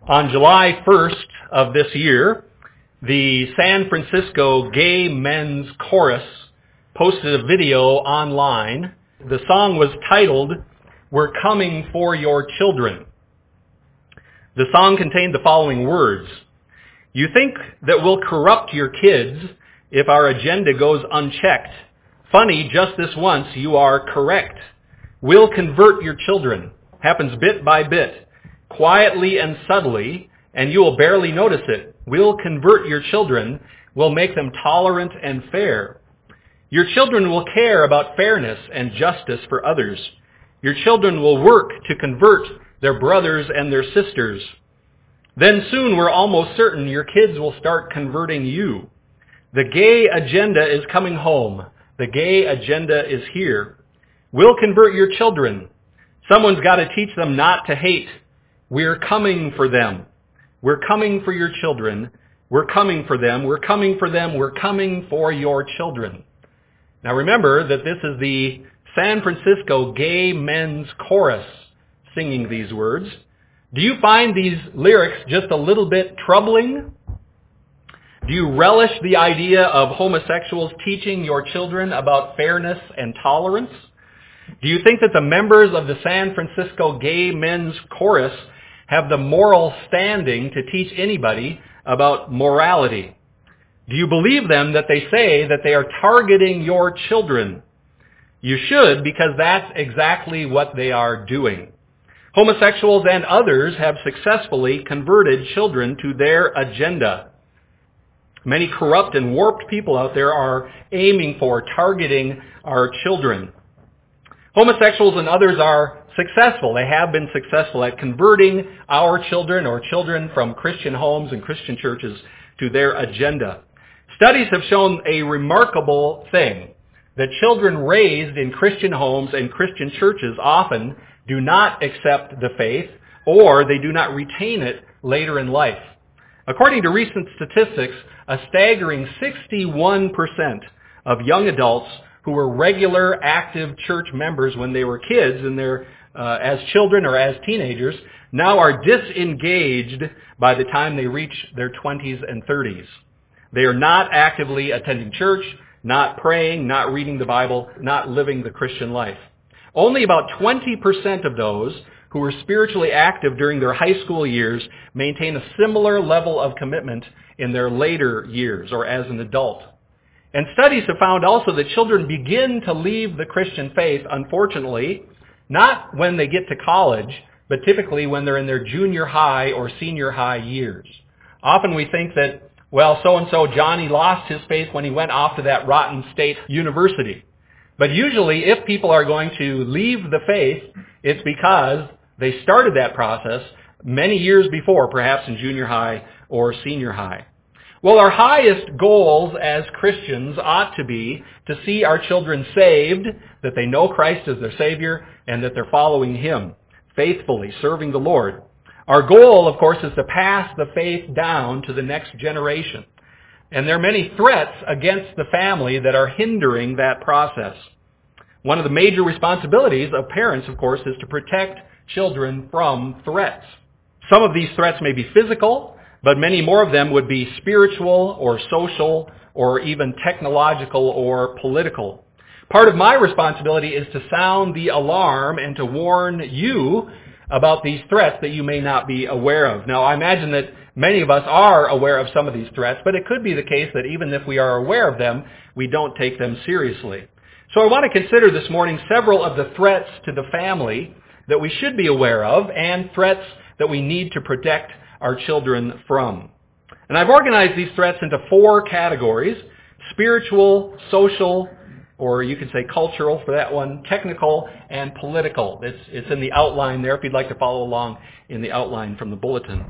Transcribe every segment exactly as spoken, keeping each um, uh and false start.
On July first of this year, the San Francisco Gay Men's Chorus posted a video online. The song was titled, "We're Coming for Your Children." The song contained the following words: "You think that we'll corrupt your kids if our agenda goes unchecked. Funny, just this once, you are correct. We'll convert your children. Happens bit by bit. Quietly and subtly, and you will barely notice it. We'll convert your children. We'll make them tolerant and fair. Your children will care about fairness and justice for others. Your children will work to convert their brothers and their sisters. Then soon we're almost certain your kids will start converting you. The gay agenda is coming home. The gay agenda is here. We'll convert your children. Someone's got to teach them not to hate. We're coming for them. We're coming for your children. We're coming for them. We're coming for them. We're coming for your children." Now remember that this is the San Francisco Gay Men's Chorus singing these words. Do you find these lyrics just a little bit troubling? Do you relish the idea of homosexuals teaching your children about fairness and tolerance? Do you think that the members of the San Francisco Gay Men's Chorus have the moral standing to teach anybody about morality? Do you believe them that they say that they are targeting your children? You should, because that's exactly what they are doing. Homosexuals and others have successfully converted children to their agenda. Many corrupt and warped people out there are aiming for, targeting our children. Homosexuals and others are successful. They have been successful at converting our children or children from Christian homes and Christian churches to their agenda. Studies have shown a remarkable thing, that children raised in Christian homes and Christian churches often do not accept the faith, or they do not retain it later in life. According to recent statistics, a staggering sixty-one percent of young adults who were regular, active church members when they were kids and their uh, as children or as teenagers, now are disengaged by the time they reach their twenties and thirties. They are not actively attending church, not praying, not reading the Bible, not living the Christian life. Only about twenty percent of those who were spiritually active during their high school years maintain a similar level of commitment in their later years or as an adult. And studies have found also that children begin to leave the Christian faith, unfortunately, not when they get to college, but typically when they're in their junior high or senior high years. Often we think that, well, so-and-so Johnny lost his faith when he went off to that rotten state university. But usually if people are going to leave the faith, it's because they started that process many years before, perhaps in junior high or senior high. Well, our highest goals as Christians ought to be to see our children saved, that they know Christ as their Savior, and that they're following Him faithfully, serving the Lord. Our goal, of course, is to pass the faith down to the next generation. And there are many threats against the family that are hindering that process. One of the major responsibilities of parents, of course, is to protect children from threats. Some of these threats may be physical, but many more of them would be spiritual or social or even technological or political. Part of my responsibility is to sound the alarm and to warn you about these threats that you may not be aware of. Now, I imagine that many of us are aware of some of these threats, but it could be the case that even if we are aware of them, we don't take them seriously. So I want to consider this morning several of the threats to the family that we should be aware of and threats that we need to protect our children from. And I've organized these threats into four categories: spiritual, social, or you could say cultural for that one, technical, and political. It's, it's in the outline there if you'd like to follow along in the outline from the bulletin.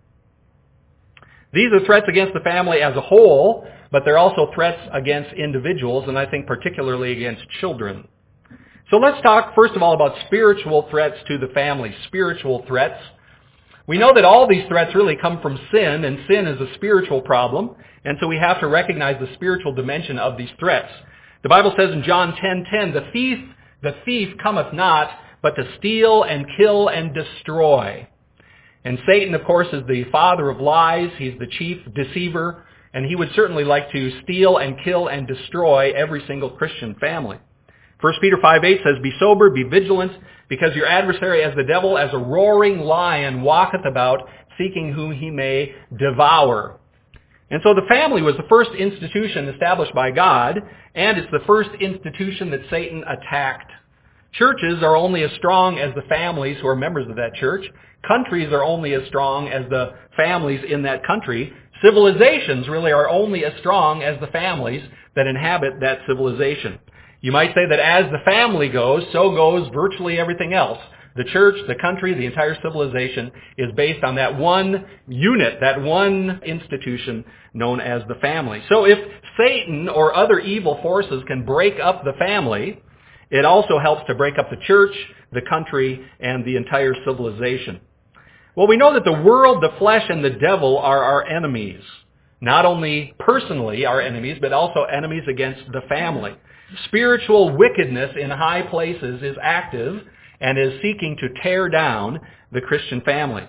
These are threats against the family as a whole, but they're also threats against individuals, and I think particularly against children. So let's talk first of all about spiritual threats to the family, spiritual threats. We know that all these threats really come from sin, and sin is a spiritual problem, and so we have to recognize the spiritual dimension of these threats. The Bible says in John ten ten, the thief, the thief cometh not, but to steal and kill and destroy. And Satan, of course, is the father of lies. He's the chief deceiver, and he would certainly like to steal and kill and destroy every single Christian family. First Peter five eight says, "Be sober, be vigilant, because your adversary as the devil, as a roaring lion, walketh about, seeking whom he may devour." And so the family was the first institution established by God, and it's the first institution that Satan attacked. Churches are only as strong as the families who are members of that church. Countries are only as strong as the families in that country. Civilizations really are only as strong as the families that inhabit that civilization. You might say that as the family goes, so goes virtually everything else. The church, the country, the entire civilization is based on that one unit, that one institution known as the family. So if Satan or other evil forces can break up the family, it also helps to break up the church, the country, and the entire civilization. Well, we know that the world, the flesh, and the devil are our enemies. Not only personally our enemies, but also enemies against the family. Spiritual wickedness in high places is active and is seeking to tear down the Christian family.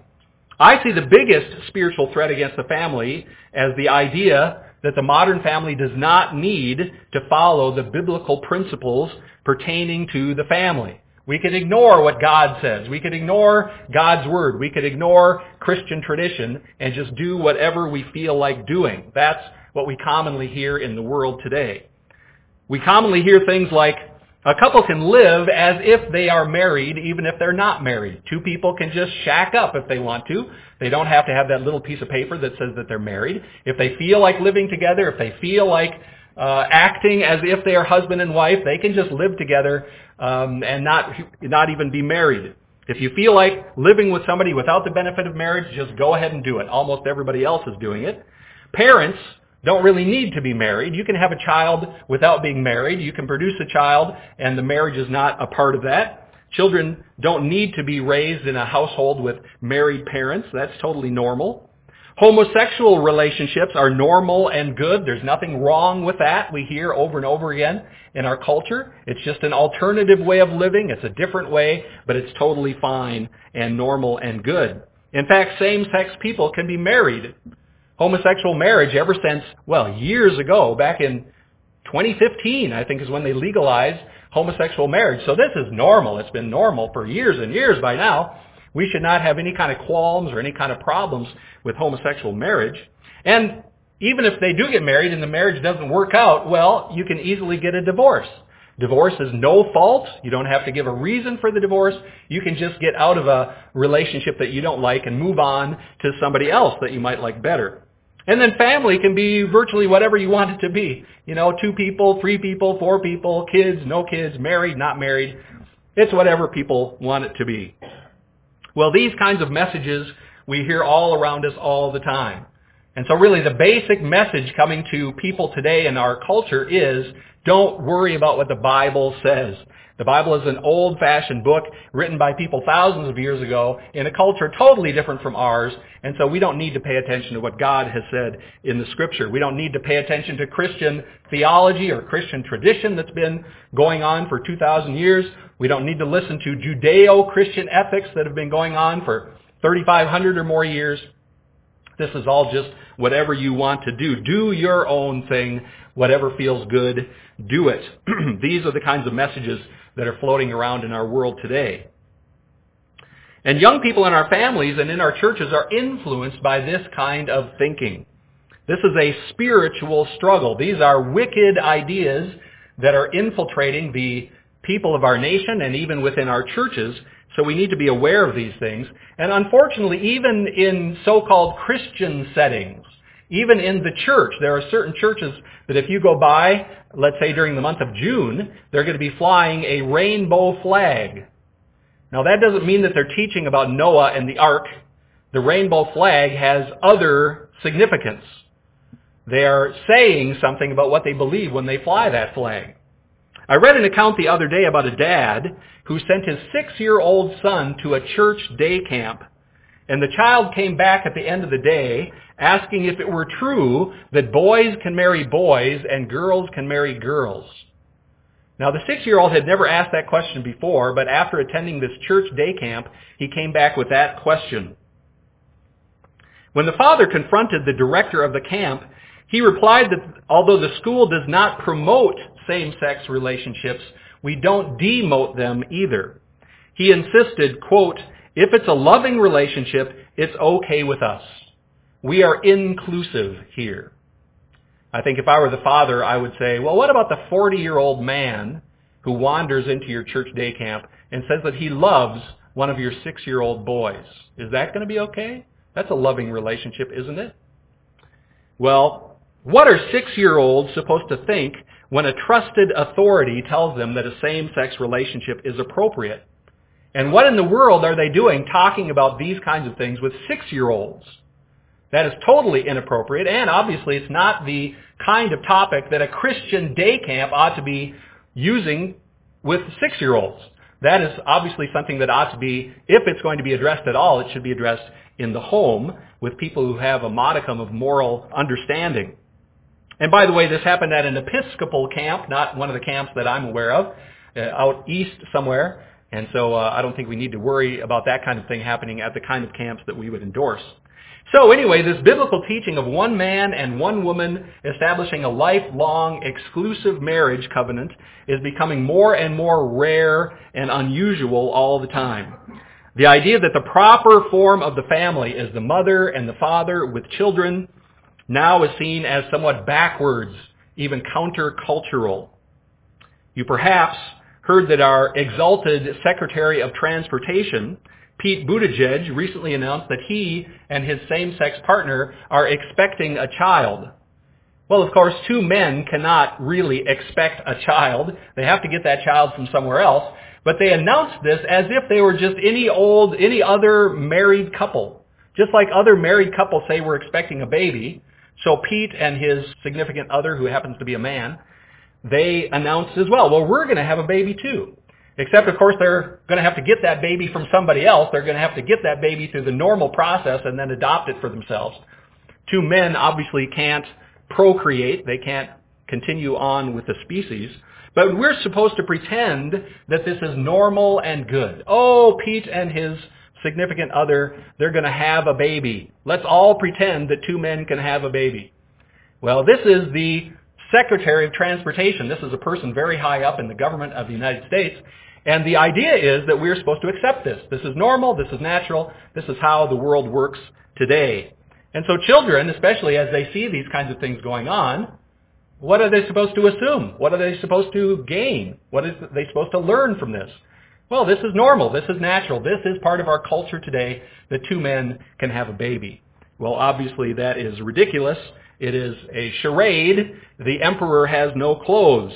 I see the biggest spiritual threat against the family as the idea that the modern family does not need to follow the biblical principles pertaining to the family. We could ignore what God says. We could ignore God's word. We could ignore Christian tradition and just do whatever we feel like doing. That's what we commonly hear in the world today. We commonly hear things like, a couple can live as if they are married, even if they're not married. Two people can just shack up if they want to. They don't have to have that little piece of paper that says that they're married. If they feel like living together, if they feel like uh, acting as if they are husband and wife, they can just live together um, and not not even be married. If you feel like living with somebody without the benefit of marriage, just go ahead and do it. Almost everybody else is doing it. Parents don't really need to be married. You can have a child without being married. You can produce a child, and the marriage is not a part of that. Children don't need to be raised in a household with married parents. That's totally normal. Homosexual relationships are normal and good. There's nothing wrong with that. We hear over and over again in our culture. It's just an alternative way of living. It's a different way, but it's totally fine and normal and good. In fact, same-sex people can be married. Homosexual marriage ever since, well, years ago, back in twenty fifteen, I think is when they legalized homosexual marriage. So this is normal. It's been normal for years and years by now. We should not have any kind of qualms or any kind of problems with homosexual marriage. And even if they do get married and the marriage doesn't work out, well, you can easily get a divorce. Divorce is no fault. You don't have to give a reason for the divorce. You can just get out of a relationship that you don't like and move on to somebody else that you might like better. And then family can be virtually whatever you want it to be. You know, two people, three people, four people, kids, no kids, married, not married. It's whatever people want it to be. Well, these kinds of messages we hear all around us all the time. And so really the basic message coming to people today in our culture is, don't worry about what the Bible says. The Bible is an old-fashioned book written by people thousands of years ago in a culture totally different from ours, and so we don't need to pay attention to what God has said in the Scripture. We don't need to pay attention to Christian theology or Christian tradition that's been going on for two thousand years. We don't need to listen to Judeo-Christian ethics that have been going on for thirty-five hundred or more years. This is all just whatever you want to do. Do your own thing. Whatever feels good, do it. These are the kinds of messages that are floating around in our world today. And young people in our families and in our churches are influenced by this kind of thinking. This is a spiritual struggle. These are wicked ideas that are infiltrating the people of our nation and even within our churches, so we need to be aware of these things. And unfortunately, even in so-called Christian settings, even in the church, there are certain churches that if you go by, let's say during the month of June, they're going to be flying a rainbow flag. Now that doesn't mean that they're teaching about Noah and the ark. The rainbow flag has other significance. They are saying something about what they believe when they fly that flag. I read an account the other day about a dad who sent his six-year-old son to a church day camp. And the child came back at the end of the day asking if it were true that boys can marry boys and girls can marry girls. Now, the six-year-old had never asked that question before, but after attending this church day camp, he came back with that question. When the father confronted the director of the camp, he replied that although the school does not promote same-sex relationships, we don't demote them either. He insisted, quote, "If it's a loving relationship, it's okay with us. We are inclusive here." I think if I were the father, I would say, well, what about the forty-year-old man who wanders into your church day camp and says that he loves one of your six-year-old boys? Is that going to be okay? That's a loving relationship, isn't it? Well, what are six-year-olds supposed to think when a trusted authority tells them that a same-sex relationship is appropriate? And what in the world are they doing talking about these kinds of things with six-year-olds? That is totally inappropriate, and obviously it's not the kind of topic that a Christian day camp ought to be using with six-year-olds. That is obviously something that ought to be, if it's going to be addressed at all, it should be addressed in the home with people who have a modicum of moral understanding. And by the way, this happened at an Episcopal camp, not one of the camps that I'm aware of, uh, out east somewhere. And so uh, I don't think we need to worry about that kind of thing happening at the kind of camps that we would endorse. So anyway, this biblical teaching of one man and one woman establishing a lifelong exclusive marriage covenant is becoming more and more rare and unusual all the time. The idea that the proper form of the family is the mother and the father with children now is seen as somewhat backwards, even countercultural. You perhaps heard that our exalted Secretary of Transportation, Pete Buttigieg, recently announced that he and his same-sex partner are expecting a child. Well, of course, two men cannot really expect a child. They have to get that child from somewhere else. But they announced this as if they were just any old, any other married couple. Just like other married couples say we're expecting a baby. So Pete and his significant other, who happens to be a man, they announced as well, well, we're going to have a baby too. Except, of course, they're going to have to get that baby from somebody else. They're going to have to get that baby through the normal process and then adopt it for themselves. Two men obviously can't procreate. They can't continue on with the species. But we're supposed to pretend that this is normal and good. Oh, Pete and his significant other, they're going to have a baby. Let's all pretend that two men can have a baby. Well, this is the Secretary of Transportation. This is a person very high up in the government of the United States. And the idea is that we're supposed to accept this. This is normal. This is natural. This is how the world works today. And so children, especially as they see these kinds of things going on, what are they supposed to assume? What are they supposed to gain? What are they supposed to learn from this? Well, this is normal. This is natural. This is part of our culture today that two men can have a baby. Well, obviously that is ridiculous. It is a charade. The emperor has no clothes.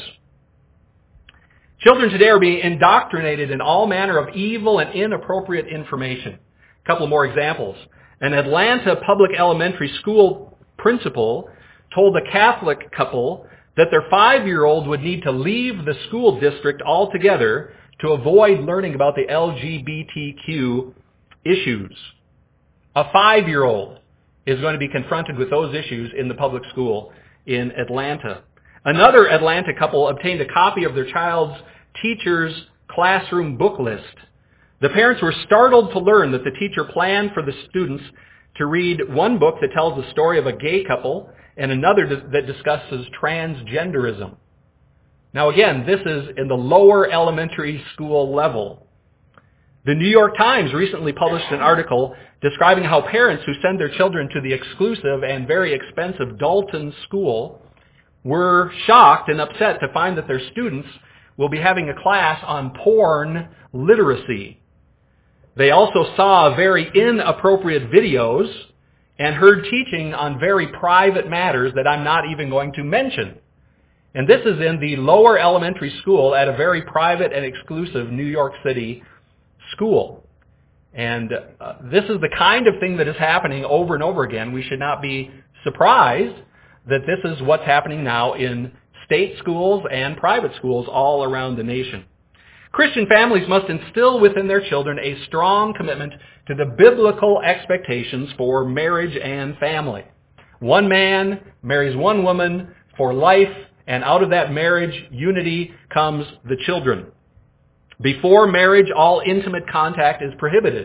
Children today are being indoctrinated in all manner of evil and inappropriate information. A couple more examples. An Atlanta public elementary school principal told a Catholic couple that their five-year-old would need to leave the school district altogether to avoid learning about the L G B T Q issues. A five-year-old is going to be confronted with those issues in the public school in Atlanta. Another Atlanta couple obtained a copy of their child's teacher's classroom book list. The parents were startled to learn that the teacher planned for the students to read one book that tells the story of a gay couple and another that discusses transgenderism. Now again, this is in the lower elementary school level. The New York Times recently published an article describing how parents who send their children to the exclusive and very expensive Dalton School were shocked and upset to find that their students will be having a class on porn literacy. They also saw very inappropriate videos and heard teaching on very private matters that I'm not even going to mention. And this is in the lower elementary school at a very private and exclusive New York City school. And uh, this is the kind of thing that is happening over and over again. We should not be surprised that this is what's happening now in state schools and private schools all around the nation. Christian families must instill within their children a strong commitment to the biblical expectations for marriage and family. One man marries one woman for life, and out of that marriage unity comes the children. Before marriage, all intimate contact is prohibited.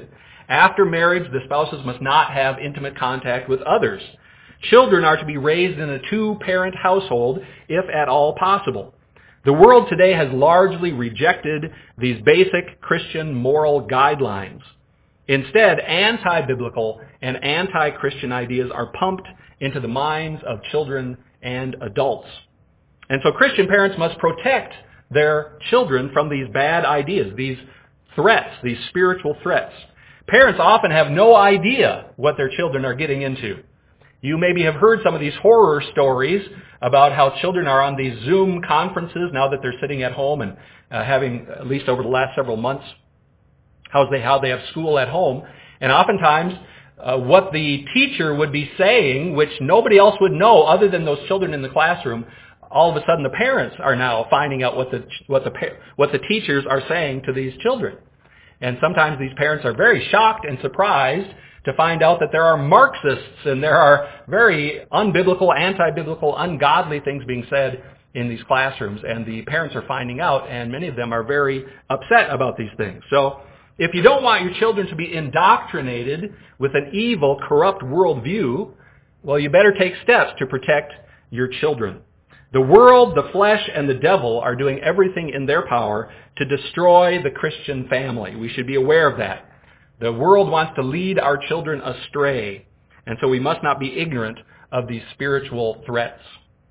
After marriage, the spouses must not have intimate contact with others. Children are to be raised in a two-parent household, if at all possible. The world today has largely rejected these basic Christian moral guidelines. Instead, anti-biblical and anti-Christian ideas are pumped into the minds of children and adults. And so Christian parents must protect their children from these bad ideas, these threats, these spiritual threats. Parents often have no idea what their children are getting into. You maybe have heard some of these horror stories about how children are on these Zoom conferences now that they're sitting at home and uh, having, at least over the last several months, how they, how they have school at home. And oftentimes, uh, what the teacher would be saying, which nobody else would know other than those children in the classroom, all of a sudden the parents are now finding out what the what the what the teachers are saying to these children. And sometimes these parents are very shocked and surprised to find out that there are Marxists and there are very unbiblical, anti-biblical, ungodly things being said in these classrooms. And the parents are finding out, and many of them are very upset about these things. So if you don't want your children to be indoctrinated with an evil, corrupt worldview, well, you better take steps to protect your children. The world, the flesh, and the devil are doing everything in their power to destroy the Christian family. We should be aware of that. The world wants to lead our children astray, and so we must not be ignorant of these spiritual threats.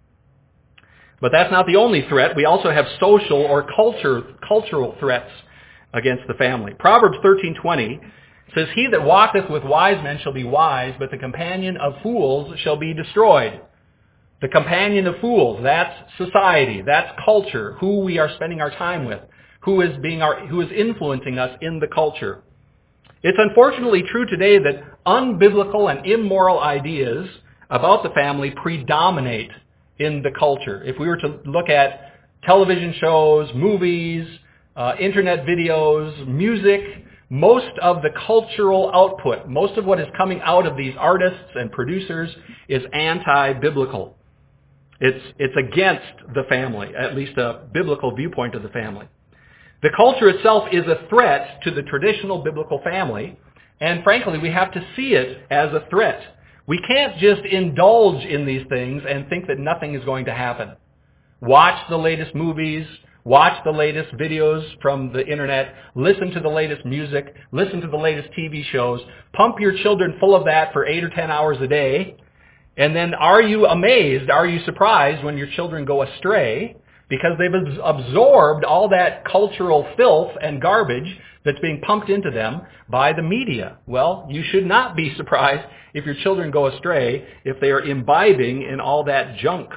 But that's not the only threat. We also have social or culture, cultural threats against the family. Proverbs thirteen twenty says, "He that walketh with wise men shall be wise, but the companion of fools shall be destroyed." The companion of fools, that's society, that's culture, who we are spending our time with, who is being our, who is influencing us in the culture. It's unfortunately true today that unbiblical and immoral ideas about the family predominate in the culture. If we were to look at television shows, movies, uh, internet videos, music, most of the cultural output, most of what is coming out of these artists and producers is anti-biblical. It's, it's against the family, at least a biblical viewpoint of the family. The culture itself is a threat to the traditional biblical family, and frankly, we have to see it as a threat. We can't just indulge in these things and think that nothing is going to happen. Watch the latest movies, watch the latest videos from the internet, listen to the latest music, listen to the latest T V shows, pump your children full of that for eight or ten hours a day, and then are you amazed, are you surprised when your children go astray because they've absorbed all that cultural filth and garbage that's being pumped into them by the media? Well, you should not be surprised if your children go astray if they are imbibing in all that junk.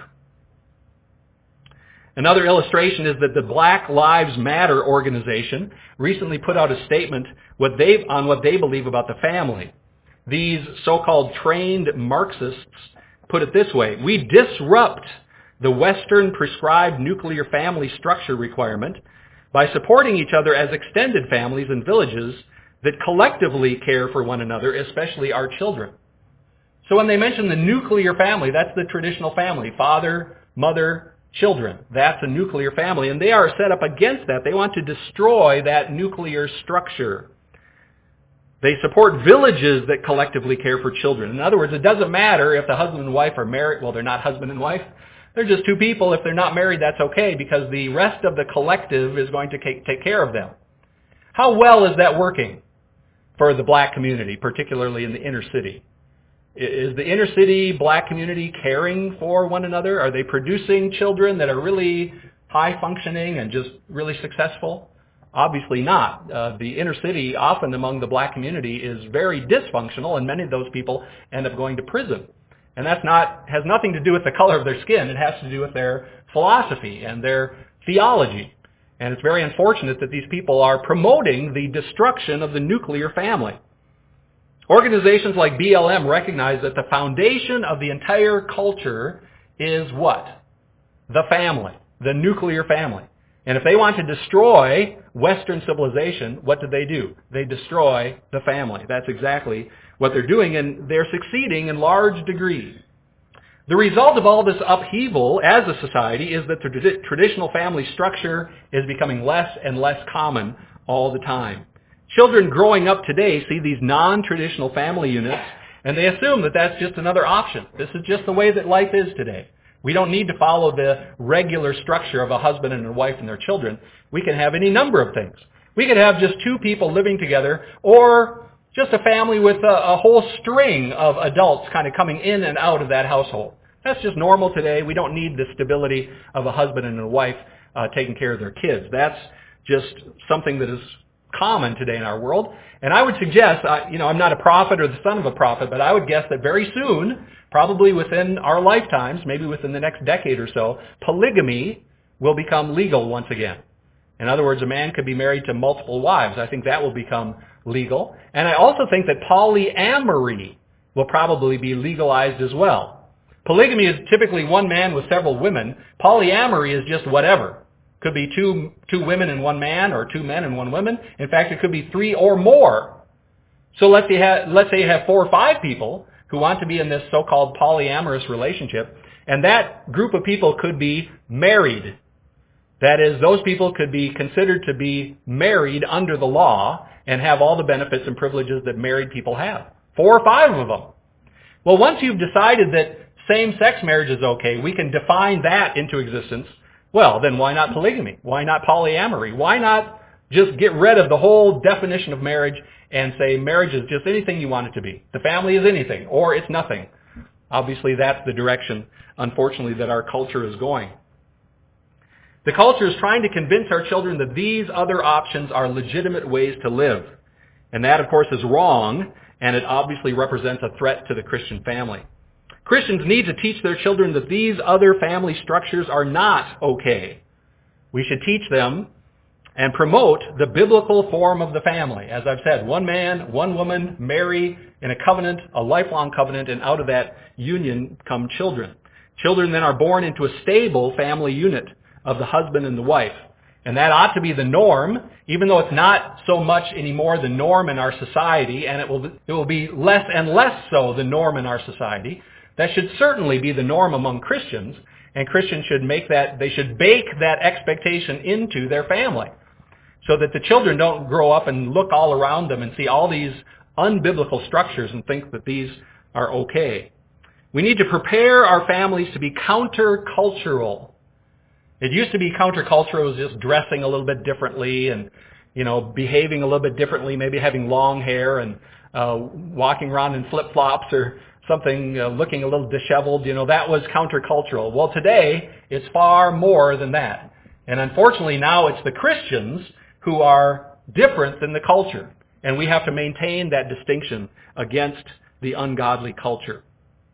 Another illustration is that the Black Lives Matter organization recently put out a statement what they, on what they believe about the family. These so-called trained Marxists put it this way: "We disrupt the Western prescribed nuclear family structure requirement by supporting each other as extended families and villages that collectively care for one another, especially our children." So when they mention the nuclear family, that's the traditional family, father, mother, children. That's a nuclear family, and they are set up against that. They want to destroy that nuclear structure. They support villages that collectively care for children. In other words, it doesn't matter if the husband and wife are married. Well, they're not husband and wife. They're just two people. If they're not married, that's okay, because the rest of the collective is going to take care of them. How well is that working for the black community, particularly in the inner city? Is the inner city black community caring for one another? Are they producing children that are really high functioning and just really successful? Obviously not. Uh, the inner city, often among the black community, is very dysfunctional, and many of those people end up going to prison. And that's not, has nothing to do with the color of their skin. It has to do with their philosophy and their theology. And it's very unfortunate that these people are promoting the destruction of the nuclear family. Organizations like B L M recognize that the foundation of the entire culture is what? The family, the nuclear family. And if they want to destroy Western civilization, what do they do? They destroy the family. That's exactly what they're doing, and they're succeeding in large degree. The result of all this upheaval as a society is that the traditional family structure is becoming less and less common all the time. Children growing up today see these non-traditional family units, and they assume that that's just another option. This is just the way that life is today. We don't need to follow the regular structure of a husband and a wife and their children. We can have any number of things. We could have just two people living together, or just a family with a, a whole string of adults kind of coming in and out of that household. That's just normal today. We don't need the stability of a husband and a wife uh, taking care of their kids. That's just something that is common today in our world. And I would suggest, uh, you know, I'm not a prophet or the son of a prophet, but I would guess that very soon, probably within our lifetimes, maybe within the next decade or so, polygamy will become legal once again. In other words, a man could be married to multiple wives. I think that will become legal. And I also think that polyamory will probably be legalized as well. Polygamy is typically one man with several women. Polyamory is just whatever. Could be two two women and one man, or two men and one woman. In fact, it could be three or more. So let's say, ha- let's say you have four or five people who want to be in this so-called polyamorous relationship, and that group of people could be married. That is, those people could be considered to be married under the law and have all the benefits and privileges that married people have. Four or five of them. Well, once you've decided that same-sex marriage is okay, we can define that into existence. Well, then why not polygamy? Why not polyamory? Why not just get rid of the whole definition of marriage and say marriage is just anything you want it to be? The family is anything, or it's nothing. Obviously, that's the direction, unfortunately, that our culture is going. The culture is trying to convince our children that these other options are legitimate ways to live. And that, of course, is wrong, and it obviously represents a threat to the Christian family. Christians need to teach their children that these other family structures are not okay. We should teach them and promote the biblical form of the family. As I've said, one man, one woman, marry in a covenant, a lifelong covenant, and out of that union come children. Children then are born into a stable family unit of the husband and the wife. And that ought to be the norm, even though it's not so much anymore the norm in our society, and it will, it will be less and less so the norm in our society. That should certainly be the norm among Christians, and Christians should make that, they should bake that expectation into their family so that the children don't grow up and look all around them and see all these unbiblical structures and think that these are okay. We need to prepare our families to be countercultural. It used to be countercultural was just dressing a little bit differently and, you know, behaving a little bit differently, maybe having long hair and uh, walking around in flip-flops or something, uh, looking a little disheveled. You know, that was countercultural. Well, today, it's far more than that. And unfortunately, now it's the Christians who are different than the culture. And we have to maintain that distinction against the ungodly culture.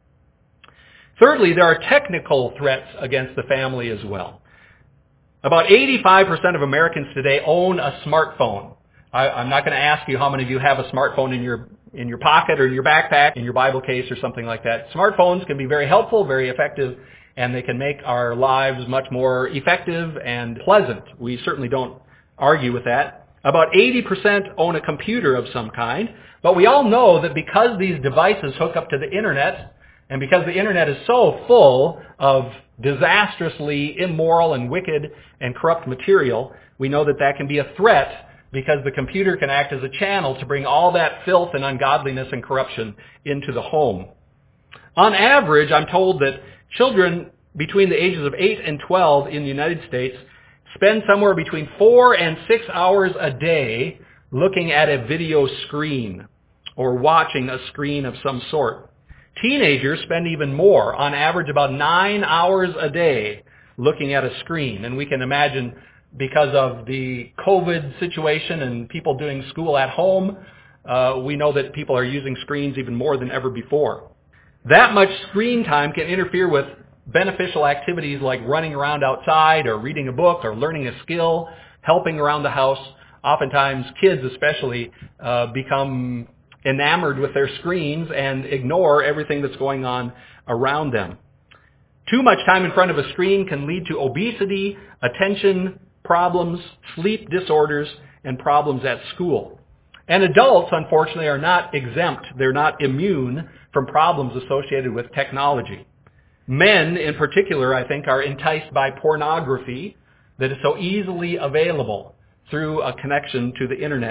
Thirdly, there are technical threats against the family as well. About eighty-five percent of Americans today own a smartphone. I, I'm not going to ask you how many of you have a smartphone in your in your pocket or in your backpack, in your Bible case or something like that. Smartphones can be very helpful, very effective, and they can make our lives much more effective and pleasant. We certainly don't argue with that. About eighty percent own a computer of some kind, but we all know that because these devices hook up to the internet, and because the internet is so full of disastrously immoral and wicked and corrupt material, we know that that can be a threat because the computer can act as a channel to bring all that filth and ungodliness and corruption into the home. On average, I'm told that children between the ages of eight and twelve in the United States spend somewhere between four and six hours a day looking at a video screen or watching a screen of some sort. Teenagers spend even more, on average about nine hours a day looking at a screen. And we can imagine because of the COVID situation and people doing school at home, uh, we know that people are using screens even more than ever before. That much screen time can interfere with beneficial activities like running around outside or reading a book or learning a skill, helping around the house. Oftentimes kids especially uh, become enamored with their screens and ignore everything that's going on around them. Too much time in front of a screen can lead to obesity, attention problems, sleep disorders, and problems at school. And adults, unfortunately, are not exempt. They're not immune from problems associated with technology. Men, in particular, I think, are enticed by pornography that is so easily available through a connection to the internet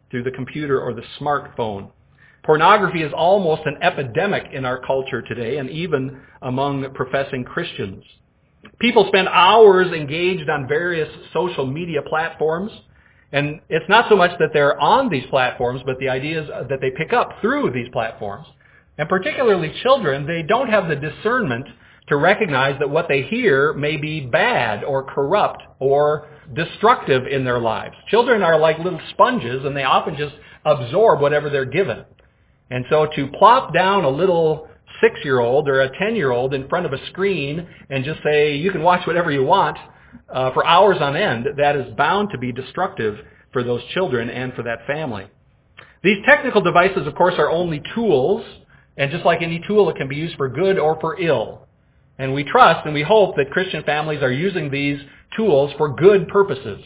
through the computer or the smartphone. Pornography is almost an epidemic in our culture today, and even among professing Christians. People spend hours engaged on various social media platforms, and it's not so much that they're on these platforms, but the idea is that they pick up through these platforms. And particularly children, they don't have the discernment to recognize that what they hear may be bad or corrupt or destructive in their lives. Children are like little sponges, and they often just absorb whatever they're given. And so to plop down a little six-year-old or a ten-year-old in front of a screen and just say, you can watch whatever you want uh, for hours on end, that is bound to be destructive for those children and for that family. These technical devices, of course, are only tools, and just like any tool, it can be used for good or for ill. And we trust and we hope that Christian families are using these tools for good purposes.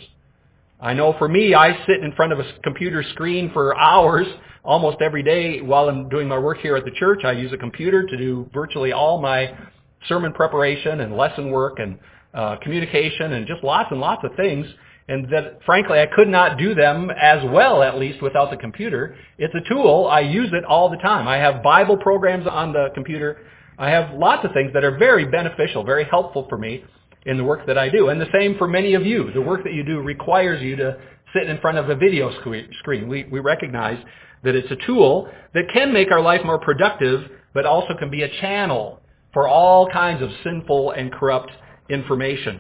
I know for me, I sit in front of a computer screen for hours almost every day while I'm doing my work here at the church. I use a computer to do virtually all my sermon preparation and lesson work and uh, communication and just lots and lots of things. And that, frankly, I could not do them as well, at least, without the computer. It's a tool. I use it all the time. I have Bible programs on the computer. I have lots of things that are very beneficial, very helpful for me in the work that I do. And the same for many of you. The work that you do requires you to sit in front of a video screen. We, we recognize that it's a tool that can make our life more productive, but also can be a channel for all kinds of sinful and corrupt information.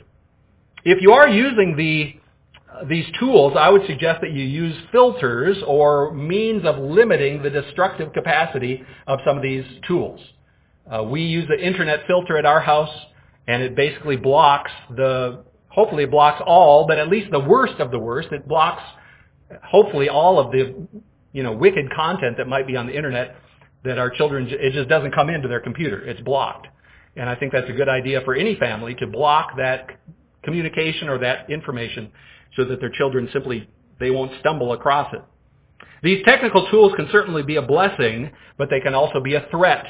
If you are using the these tools, I would suggest that you use filters or means of limiting the destructive capacity of some of these tools. Uh, we use the internet filter at our house, and it basically blocks the, hopefully it blocks all, but at least the worst of the worst. It blocks, hopefully, all of the, you know, wicked content that might be on the internet that our children, it just doesn't come into their computer. It's blocked. And I think that's a good idea for any family to block that communication or that information so that their children simply, they won't stumble across it. These technical tools can certainly be a blessing, but they can also be a threat.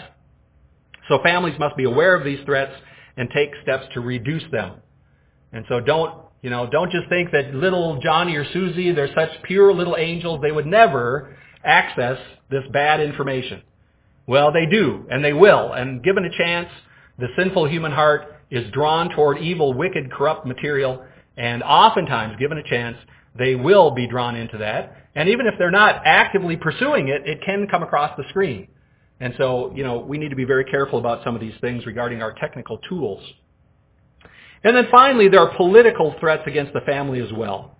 So families must be aware of these threats and take steps to reduce them. And so don't, you know, don't just think that little Johnny or Susie, they're such pure little angels, they would never access this bad information. Well, they do, and they will. And given a chance, the sinful human heart is drawn toward evil, wicked, corrupt material. And oftentimes, given a chance, they will be drawn into that. And even if they're not actively pursuing it, it can come across the screen. And so, you know, we need to be very careful about some of these things regarding our technical tools. And then finally, there are political threats against the family as well.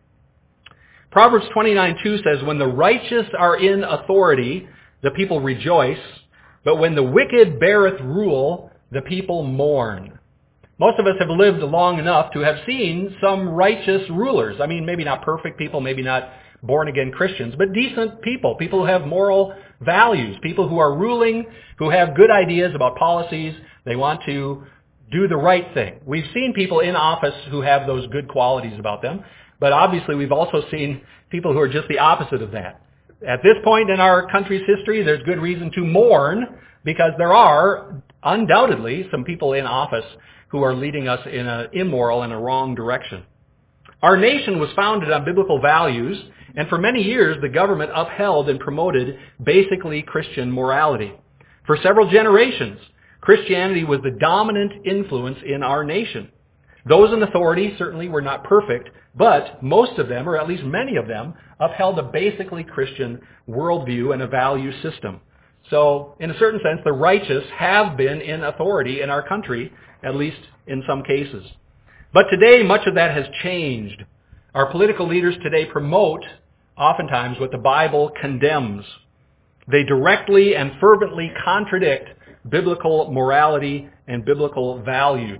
Proverbs twenty-nine two says, when the righteous are in authority, the people rejoice, but when the wicked beareth rule, the people mourn. Most of us have lived long enough to have seen some righteous rulers. I mean, maybe not perfect people, maybe not born-again Christians, but decent people, people who have moral values, people who are ruling, who have good ideas about policies. They want to do the right thing. We've seen people in office who have those good qualities about them, but obviously we've also seen people who are just the opposite of that. At this point in our country's history, there's good reason to mourn because there are undoubtedly some people in office who are leading us in an immoral and a wrong direction. Our nation was founded on biblical values, and for many years the government upheld and promoted basically Christian morality. For several generations, Christianity was the dominant influence in our nation. Those in authority certainly were not perfect, but most of them, or at least many of them, upheld a basically Christian worldview and a value system. So, in a certain sense, the righteous have been in authority in our country, at least in some cases. But today, much of that has changed. Our political leaders today promote, oftentimes, what the Bible condemns. They directly and fervently contradict biblical morality and biblical values.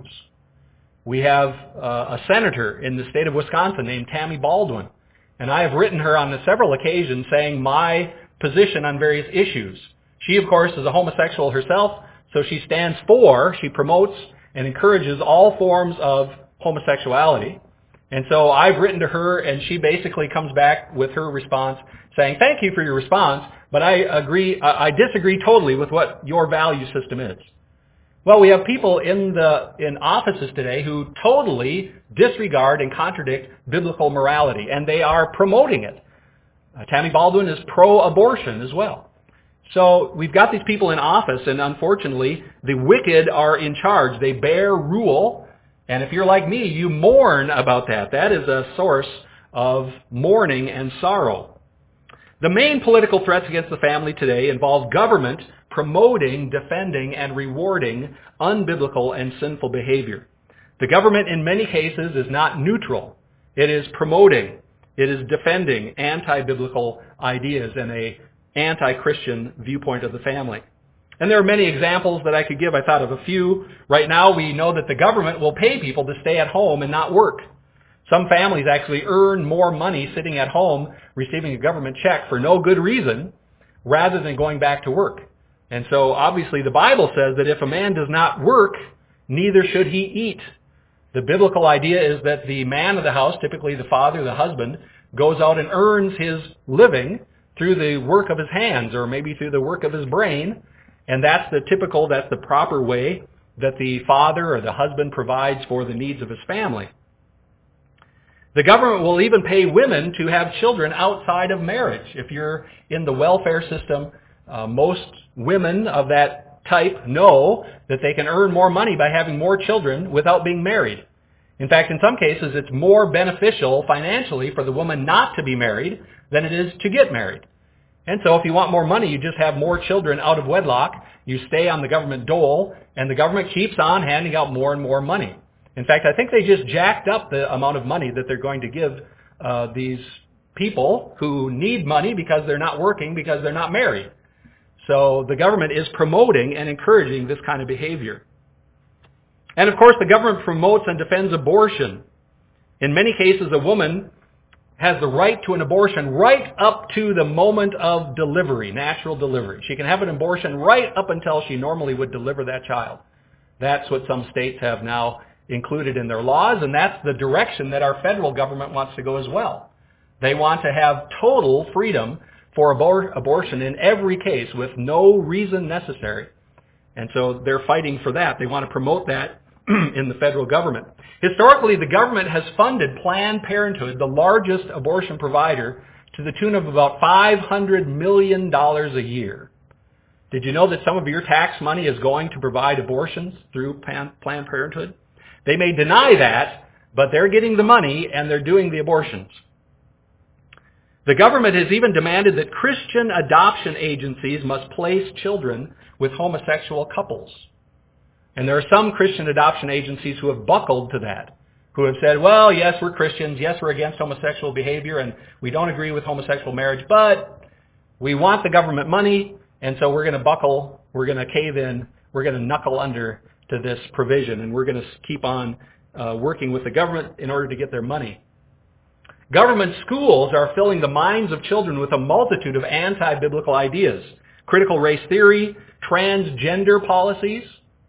We have uh, a senator in the state of Wisconsin named Tammy Baldwin, and I have written her on several occasions saying my position on various issues. She, of course, is a homosexual herself, so she stands for, she promotes and encourages all forms of homosexuality. And so I've written to her, and she basically comes back with her response saying, thank you for your response, but I agree, I disagree totally with what your value system is. Well, we have people in the in offices today who totally disregard and contradict biblical morality, and they are promoting it. Uh, Tammy Baldwin is pro-abortion as well. So we've got these people in office, and unfortunately, the wicked are in charge. They bear rule, and if you're like me, you mourn about that. That is a source of mourning and sorrow. The main political threats against the family today involve government promoting, defending, and rewarding unbiblical and sinful behavior. The government in many cases is not neutral. It is promoting, it is defending anti-biblical ideas and a anti-Christian viewpoint of the family. And there are many examples that I could give. I thought of a few. Right now we know that the government will pay people to stay at home and not work. Some families actually earn more money sitting at home receiving a government check for no good reason rather than going back to work. And so obviously the Bible says that if a man does not work, neither should he eat. The biblical idea is that the man of the house, typically the father, the husband, goes out and earns his living through the work of his hands or maybe through the work of his brain. And that's the typical, that's the proper way that the father or the husband provides for the needs of his family. The government will even pay women to have children outside of marriage. If you're in the welfare system, uh, most women of that type know that they can earn more money by having more children without being married. In fact, in some cases, it's more beneficial financially for the woman not to be married than it is to get married. And so if you want more money, you just have more children out of wedlock, you stay on the government dole, and the government keeps on handing out more and more money. In fact, I think they just jacked up the amount of money that they're going to give uh, these people who need money because they're not working, because they're not married. So the government is promoting and encouraging this kind of behavior. And of course, the government promotes and defends abortion. In many cases, a woman has the right to an abortion right up to the moment of delivery, natural delivery. She can have an abortion right up until she normally would deliver that child. That's what some states have now included in their laws, and that's the direction that our federal government wants to go as well. They want to have total freedom for abor- abortion in every case with no reason necessary. And so they're fighting for that. They want to promote that in the federal government. Historically, the government has funded Planned Parenthood, the largest abortion provider, to the tune of about five hundred million dollars a year. Did you know that some of your tax money is going to provide abortions through Planned Parenthood? They may deny that, but they're getting the money and they're doing the abortions. The government has even demanded that Christian adoption agencies must place children with homosexual couples. And there are some Christian adoption agencies who have buckled to that, who have said, well, yes, we're Christians, yes, we're against homosexual behavior, and we don't agree with homosexual marriage, but we want the government money, and so we're going to buckle, we're going to cave in, we're going to knuckle under to this provision, and we're going to keep on uh, working with the government in order to get their money. Government schools are filling the minds of children with a multitude of anti-biblical ideas. Critical race theory, transgender policies.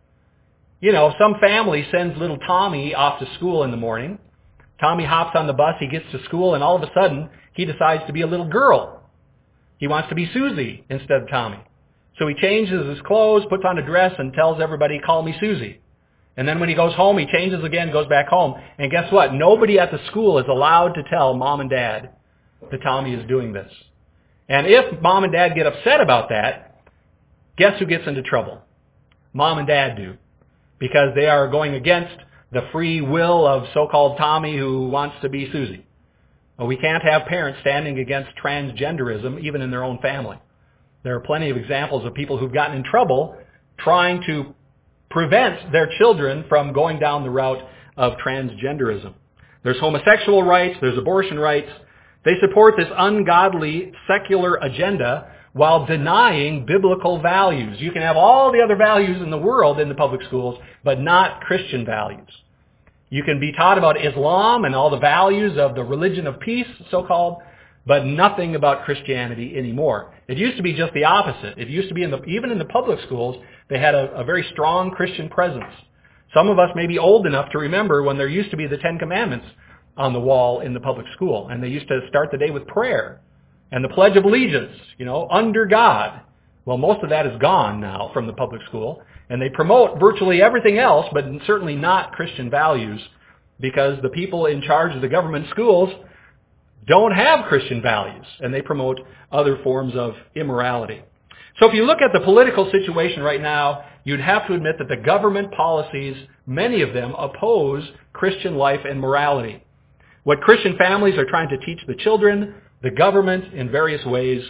You know, some family sends little Tommy off to school in the morning. Tommy hops on the bus, he gets to school, and all of a sudden, he decides to be a little girl. He wants to be Susie instead of Tommy. So he changes his clothes, puts on a dress, and tells everybody, call me Susie. And then when he goes home, he changes again, goes back home. And guess what? Nobody at the school is allowed to tell mom and dad that Tommy is doing this. And if mom and dad get upset about that, guess who gets into trouble? Mom and dad do. Because they are going against the free will of so-called Tommy who wants to be Susie. Well, we can't have parents standing against transgenderism even in their own family. There are plenty of examples of people who've gotten in trouble trying to prevent their children from going down the route of transgenderism. There's homosexual rights, there's abortion rights. They support this ungodly secular agenda while denying biblical values. You can have all the other values in the world in the public schools, but not Christian values. You can be taught about Islam and all the values of the religion of peace, so-called, but nothing about Christianity anymore. It used to be just the opposite. It used to be, in the, even in the public schools, they had a, a very strong Christian presence. Some of us may be old enough to remember when there used to be the Ten Commandments on the wall in the public school, and they used to start the day with prayer and the Pledge of Allegiance, you know, under God. Well, most of that is gone now from the public school, and they promote virtually everything else, but certainly not Christian values, because the people in charge of the government schools don't have Christian values, and they promote other forms of immorality. So if you look at the political situation right now, you'd have to admit that the government policies, many of them, oppose Christian life and morality. What Christian families are trying to teach the children, the government in various ways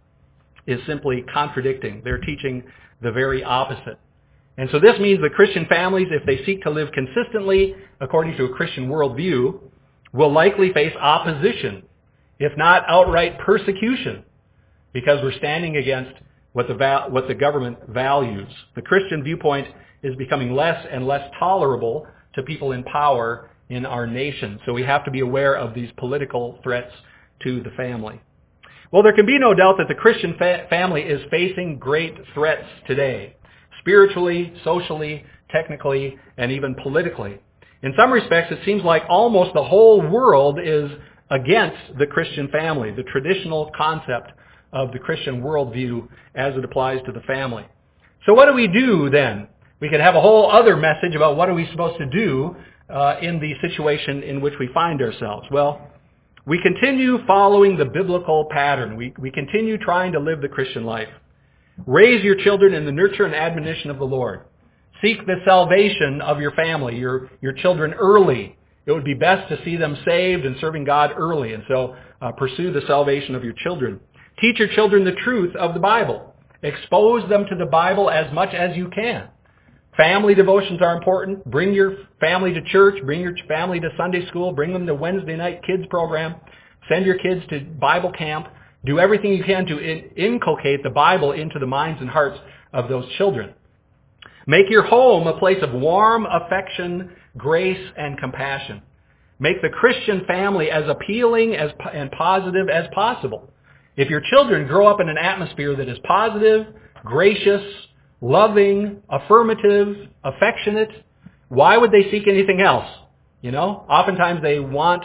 is simply contradicting. They're teaching the very opposite. And so this means that Christian families, if they seek to live consistently according to a Christian worldview, will likely face opposition, if not outright persecution, because we're standing against what the va- what the government values. The Christian viewpoint is becoming less and less tolerable to people in power in our nation. So we have to be aware of these political threats to the family. Well, there can be no doubt that the Christian fa- family is facing great threats today, spiritually, socially, technically, and even politically. In some respects, it seems like almost the whole world is against the Christian family, the traditional concept of the Christian worldview as it applies to the family. So what do we do then? We could have a whole other message about what are we supposed to do uh, in the situation in which we find ourselves. Well, we continue following the biblical pattern. We, we continue trying to live the Christian life. Raise your children in the nurture and admonition of the Lord. Seek the salvation of your family, your, your children early. It would be best to see them saved and serving God early, and so uh, pursue the salvation of your children. Teach your children the truth of the Bible. Expose them to the Bible as much as you can. Family devotions are important. Bring your family to church. Bring your family to Sunday school. Bring them to Wednesday night kids program. Send your kids to Bible camp. Do everything you can to in- inculcate the Bible into the minds and hearts of those children. Make your home a place of warm affection, grace, and compassion. Make the Christian family as appealing as and positive as possible. If your children grow up in an atmosphere that is positive, gracious, loving, affirmative, affectionate, why would they seek anything else? You know, oftentimes they want,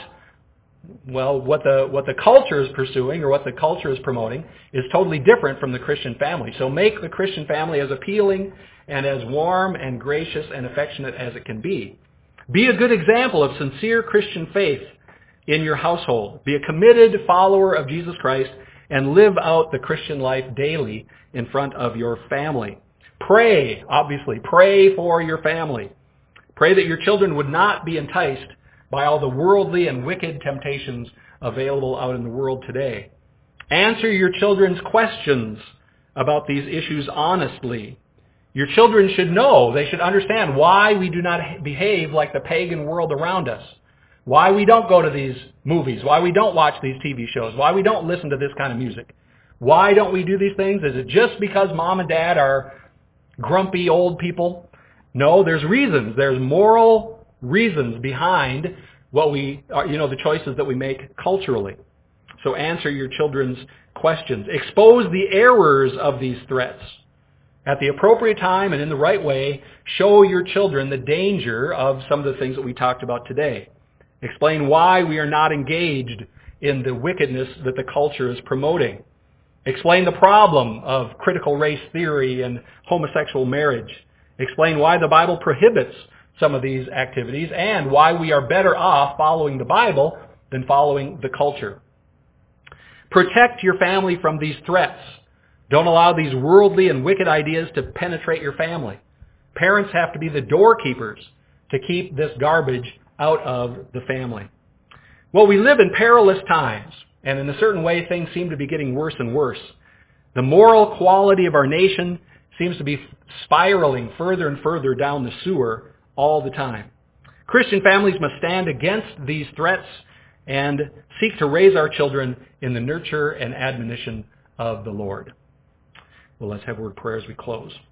well, what the what the culture is pursuing or what the culture is promoting is totally different from the Christian family. So make the Christian family as appealing and as warm and gracious and affectionate as it can be. Be a good example of sincere Christian faith in your household. Be a committed follower of Jesus Christ and live out the Christian life daily in front of your family. Pray, obviously. Pray for your family. Pray that your children would not be enticed by all the worldly and wicked temptations available out in the world today. Answer your children's questions about these issues honestly. Your children should know, they should understand why we do not behave like the pagan world around us. Why we don't go to these movies, why we don't watch these T V shows, why we don't listen to this kind of music. Why don't we do these things? Is it just because mom and dad are grumpy old people? No, there's reasons. There's moral reasons behind what we are, you know, the choices that we make culturally. So answer your children's questions. Expose the errors of these threats. At the appropriate time and in the right way, show your children the danger of some of the things that we talked about today. Explain why we are not engaged in the wickedness that the culture is promoting. Explain the problem of critical race theory and homosexual marriage. Explain why the Bible prohibits some of these activities and why we are better off following the Bible than following the culture. Protect your family from these threats. Don't allow these worldly and wicked ideas to penetrate your family. Parents have to be the doorkeepers to keep this garbage out of the family. Well, we live in perilous times, and in a certain way, things seem to be getting worse and worse. The moral quality of our nation seems to be spiraling further and further down the sewer all the time. Christian families must stand against these threats and seek to raise our children in the nurture and admonition of the Lord. Well, let's have a word of prayer as we close.